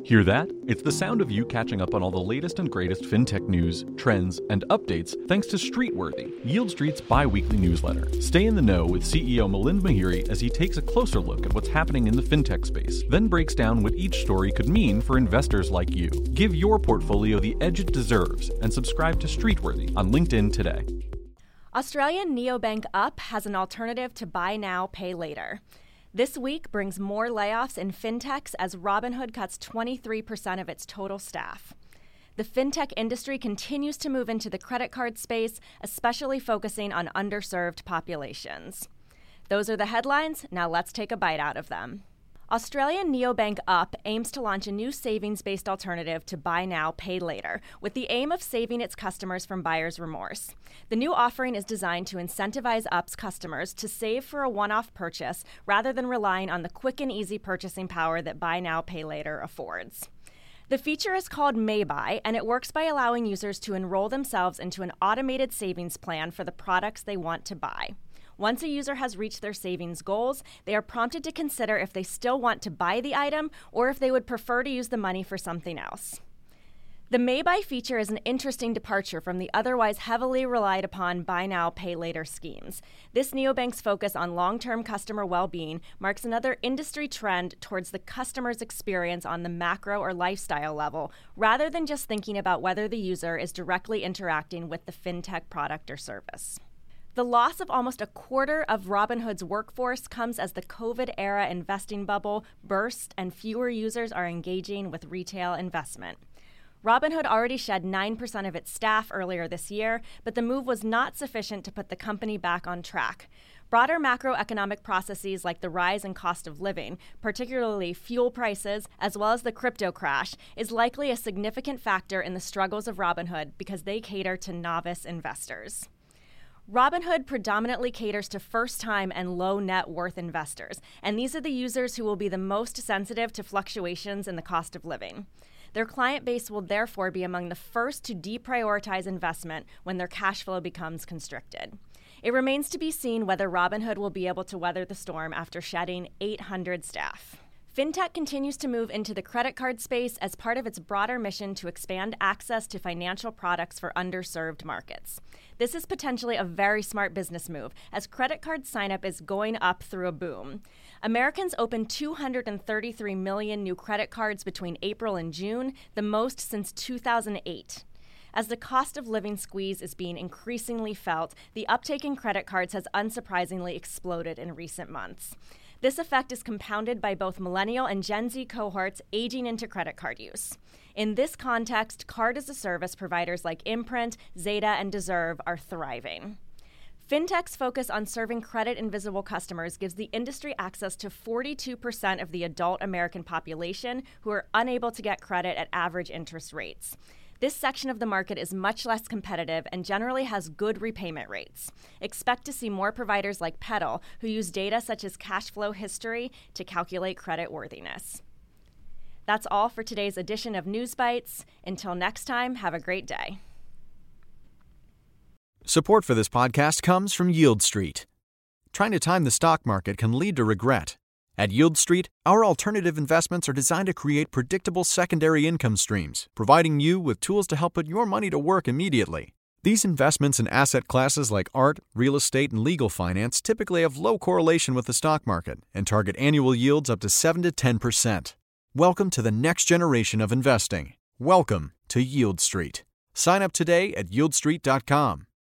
Hear that? It's the sound of you catching up on all the latest and greatest fintech news, trends, and updates thanks to Streetworthy, Yield Street's bi-weekly newsletter. Stay in the know with CEO Milind Mehere as he takes a closer look at what's happening in the fintech space, then breaks down what each story could mean for investors like you. Give your portfolio the edge it deserves and subscribe to Streetworthy on LinkedIn today. Australian neobank Up has an alternative to buy now, pay later. This week brings more layoffs in fintechs as Robinhood cuts 23% of its total staff. The fintech industry continues to move into the credit card space, especially focusing on underserved populations. Those are the headlines. Now let's take a bite out of them. Australian neobank Up aims to launch a new savings-based alternative to buy now, pay later, with the aim of saving its customers from buyer's remorse. The new offering is designed to incentivize Up's customers to save for a one-off purchase rather than relying on the quick and easy purchasing power that buy now, pay later affords. The feature is called MayBuy, and it works by allowing users to enroll themselves into an automated savings plan for the products they want to buy. Once a user has reached their savings goals, they are prompted to consider if they still want to buy the item or if they would prefer to use the money for something else. The MayBuy feature is an interesting departure from the otherwise heavily relied upon buy now, pay later schemes. This neobank's focus on long-term customer well-being marks another industry trend towards the customer's experience on the macro or lifestyle level, rather than just thinking about whether the user is directly interacting with the fintech product or service. The loss of almost a quarter of Robinhood's workforce comes as the COVID-era investing bubble burst and fewer users are engaging with retail investment. Robinhood already shed 9% of its staff earlier this year, but the move was not sufficient to put the company back on track. Broader macroeconomic processes like the rise in cost of living, particularly fuel prices, as well as the crypto crash, is likely a significant factor in the struggles of Robinhood because they cater to novice investors. Robinhood predominantly caters to first-time and low net worth investors, and these are the users who will be the most sensitive to fluctuations in the cost of living. Their client base will therefore be among the first to deprioritize investment when their cash flow becomes constricted. It remains to be seen whether Robinhood will be able to weather the storm after shedding 800 staff. Fintech continues to move into the credit card space as part of its broader mission to expand access to financial products for underserved markets. This is potentially a very smart business move, as credit card sign-up is going up through a boom. Americans opened 233 million new credit cards between April and June, the most since 2008. As the cost of living squeeze is being increasingly felt, the uptake in credit cards has unsurprisingly exploded in recent months. This effect is compounded by both millennial and Gen Z cohorts aging into credit card use. In this context, card-as-a-service providers like Imprint, Zeta, and Deserve are thriving. Fintech's focus on serving credit-invisible customers gives the industry access to 42% of the adult American population who are unable to get credit at average interest rates. This section of the market is much less competitive and generally has good repayment rates. Expect to see more providers like Petal, who use data such as cash flow history to calculate credit worthiness. That's all for today's edition of News Bites. Until next time, have a great day. Support for this podcast comes from Yield Street. Trying to time the stock market can lead to regret. At Yield Street, our alternative investments are designed to create predictable secondary income streams, providing you with tools to help put your money to work immediately. These investments in asset classes like art, real estate, and legal finance typically have low correlation with the stock market and target annual yields up to 7 to 10%. Welcome to the next generation of investing. Welcome to Yield Street. Sign up today at yieldstreet.com.